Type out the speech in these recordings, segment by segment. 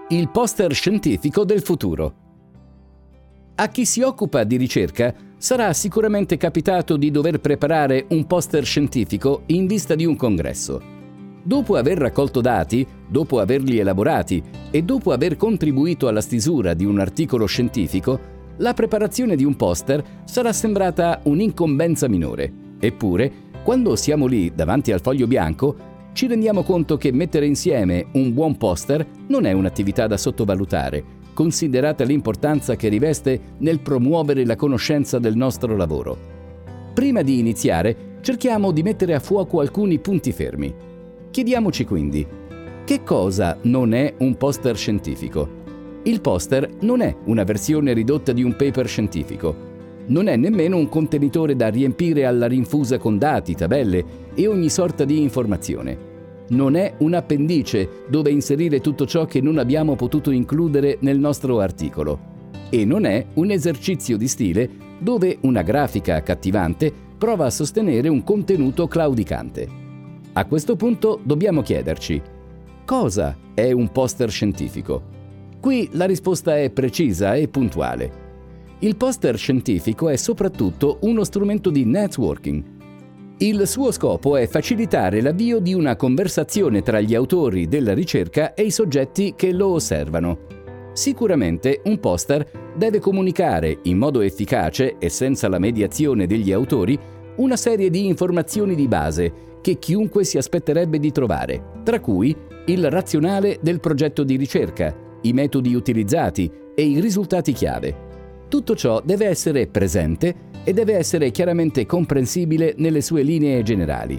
Il poster scientifico del futuro. A chi si occupa di ricerca sarà sicuramente capitato di dover preparare un poster scientifico in vista di un congresso. Dopo aver raccolto dati, dopo averli elaborati e dopo aver contribuito alla stesura di un articolo scientifico, la preparazione di un poster sarà sembrata un'incombenza minore. Eppure, quando siamo lì davanti al foglio bianco, ci rendiamo conto che mettere insieme un buon poster non è un'attività da sottovalutare, considerata l'importanza che riveste nel promuovere la conoscenza del nostro lavoro. Prima di iniziare, cerchiamo di mettere a fuoco alcuni punti fermi. Chiediamoci quindi, che cosa non è un poster scientifico? Il poster non è una versione ridotta di un paper scientifico. Non è nemmeno un contenitore da riempire alla rinfusa con dati, tabelle e ogni sorta di informazione. Non è un appendice dove inserire tutto ciò che non abbiamo potuto includere nel nostro articolo. E non è un esercizio di stile dove una grafica accattivante prova a sostenere un contenuto claudicante. A questo punto dobbiamo chiederci: cosa è un poster scientifico? Qui la risposta è precisa e puntuale. Il poster scientifico è soprattutto uno strumento di networking. Il suo scopo è facilitare l'avvio di una conversazione tra gli autori della ricerca e i soggetti che lo osservano. Sicuramente un poster deve comunicare in modo efficace e senza la mediazione degli autori una serie di informazioni di base che chiunque si aspetterebbe di trovare, tra cui il razionale del progetto di ricerca, i metodi utilizzati e i risultati chiave. Tutto ciò deve essere presente e deve essere chiaramente comprensibile nelle sue linee generali.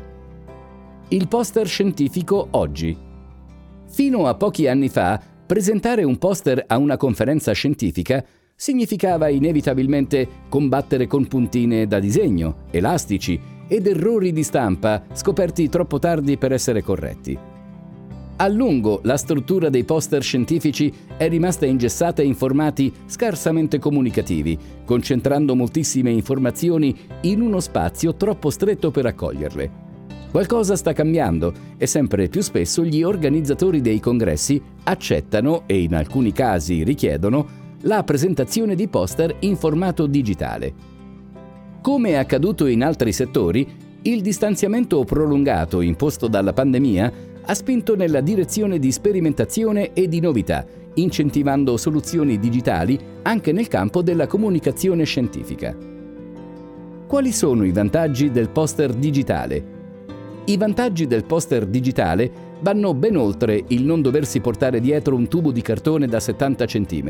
Il poster scientifico oggi. Fino a pochi anni fa, presentare un poster a una conferenza scientifica significava inevitabilmente combattere con puntine da disegno, elastici ed errori di stampa scoperti troppo tardi per essere corretti. A lungo la struttura dei poster scientifici è rimasta ingessata in formati scarsamente comunicativi, concentrando moltissime informazioni in uno spazio troppo stretto per accoglierle. Qualcosa sta cambiando e sempre più spesso gli organizzatori dei congressi accettano e in alcuni casi richiedono la presentazione di poster in formato digitale. Come è accaduto in altri settori, il distanziamento prolungato imposto dalla pandemia ha spinto nella direzione di sperimentazione e di novità, incentivando soluzioni digitali anche nel campo della comunicazione scientifica. Quali sono i vantaggi del poster digitale? I vantaggi del poster digitale vanno ben oltre il non doversi portare dietro un tubo di cartone da 70 cm.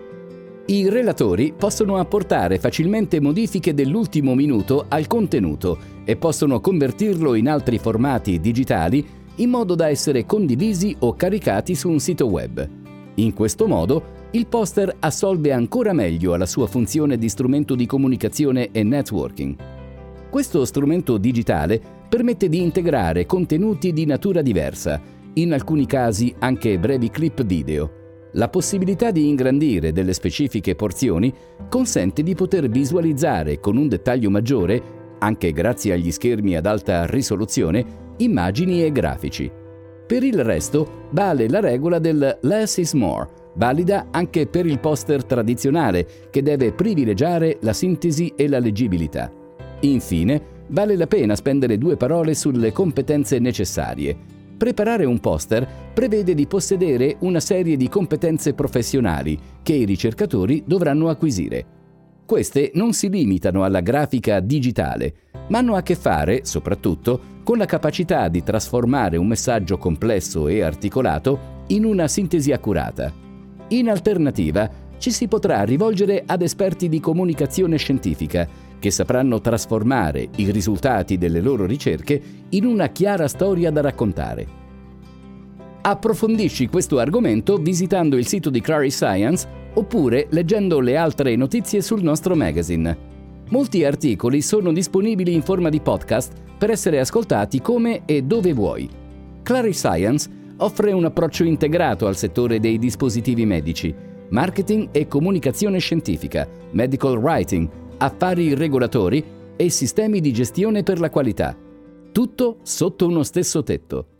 I relatori possono apportare facilmente modifiche dell'ultimo minuto al contenuto e possono convertirlo in altri formati digitali in modo da essere condivisi o caricati su un sito web. In questo modo, il poster assolve ancora meglio alla sua funzione di strumento di comunicazione e networking. Questo strumento digitale permette di integrare contenuti di natura diversa, in alcuni casi anche brevi clip video. La possibilità di ingrandire delle specifiche porzioni consente di poter visualizzare con un dettaglio maggiore, anche grazie agli schermi ad alta risoluzione, immagini e grafici. Per il resto vale la regola del less is more, valida anche per il poster tradizionale, che deve privilegiare la sintesi e la leggibilità. Infine, vale la pena spendere 2 parole sulle competenze necessarie. Preparare un poster prevede di possedere una serie di competenze professionali che i ricercatori dovranno acquisire. Queste non si limitano alla grafica digitale, ma hanno a che fare, soprattutto, con la capacità di trasformare un messaggio complesso e articolato in una sintesi accurata. In alternativa, ci si potrà rivolgere ad esperti di comunicazione scientifica, che sapranno trasformare i risultati delle loro ricerche in una chiara storia da raccontare. Approfondisci questo argomento visitando il sito di Clarity Science oppure leggendo le altre notizie sul nostro magazine. Molti articoli sono disponibili in forma di podcast per essere ascoltati come e dove vuoi. Clarity Science offre un approccio integrato al settore dei dispositivi medici, marketing e comunicazione scientifica, medical writing, affari regolatori e sistemi di gestione per la qualità. Tutto sotto uno stesso tetto.